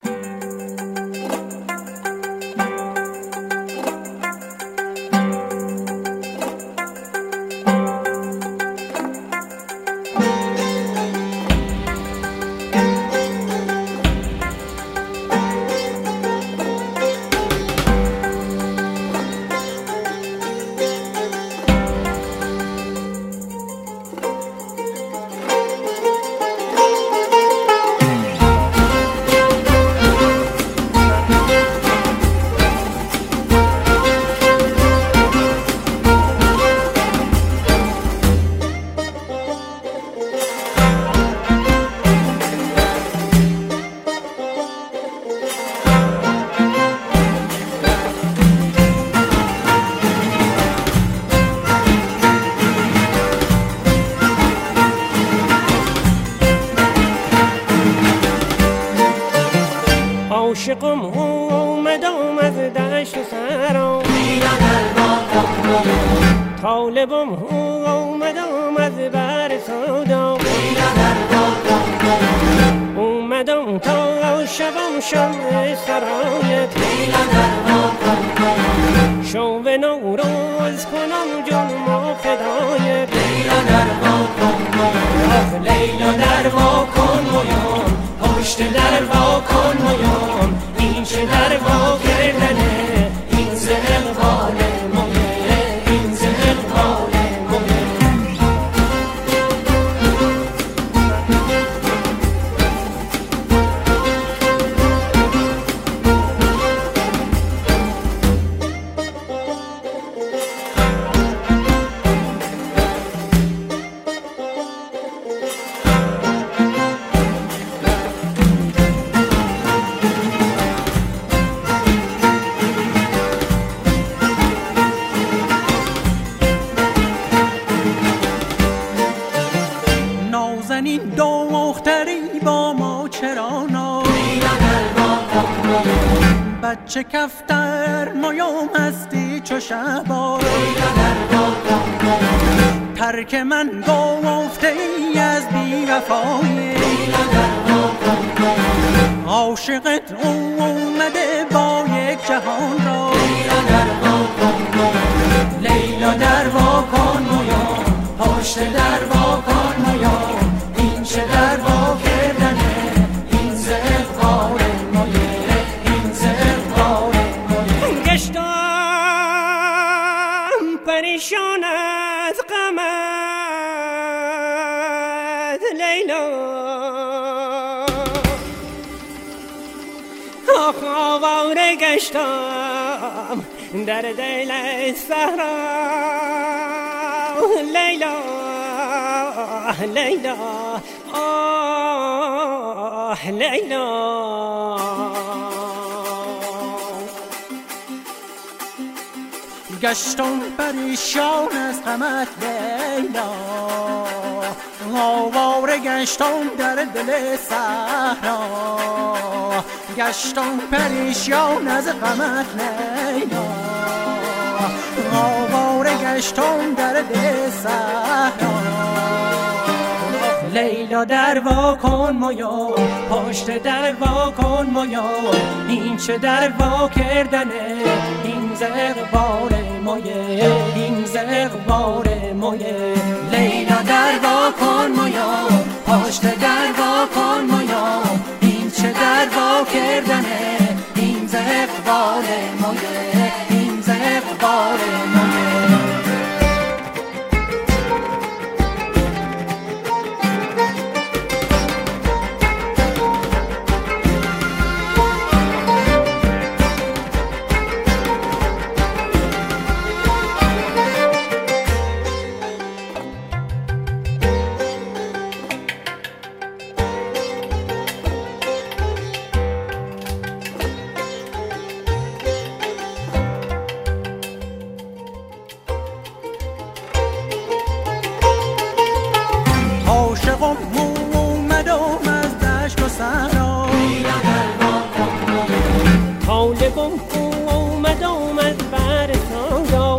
عاشقم اومدم از دشت و سرا، طالبم اومدم از بر سودا، اومدم تا شبم شمع سرایت، شو به نوروز کنم جنم و فدایت. لیلا در وا کن مویان، پشت در وا کن مویان، این چه در وا کردنه، این ز اقبال مویه، این ز اقبال مویه. نازنین دختری با ما چرا ناز، بچه کفتر مایام هستی چو شبا، ترک من گفته ای از بی وفایی، عاشقت اومده با یک جهان را. لیلا در وا کن مویان، پشت در وا کن مویان، این چه در وا کردنه، این ز اقبال مویه، این ز اقبال مویه. گشتم پریشان از غمت لیلا، آواره گشتم در دل صحرا لیلا، لیلا آه لیلا. گشتم پریشان از غمت لیلا، آواره گشتم در دل صحرا، گشتم پریشان از غمت لیلا، آواره گشتم در دل صحرا. لیلا در وا کن مویان، پشت در وا کن مویان، این چه در وا کردنه، این ز اقبال مویه، این ز اقبال مویه. لیلا در وا کن مویان، پشت در وا کن مویان، این چه در وا کردنه، این ز اقبال مویه، این ز اقبال مویه. عاشقم اومدم از دشت و صحرا، طالبم اومدم از بر سودا،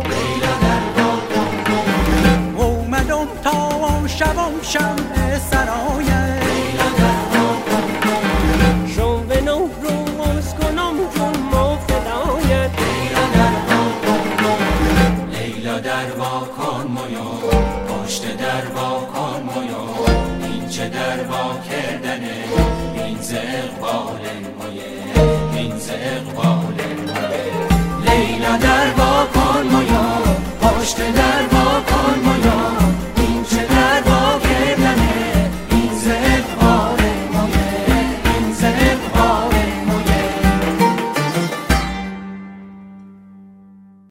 اومدم تا شبم شمع سرایت، شو به نوروز مویون پشت در وا کن مویون این چه در وا کردنه این ز اقبال مویه این ز اقبال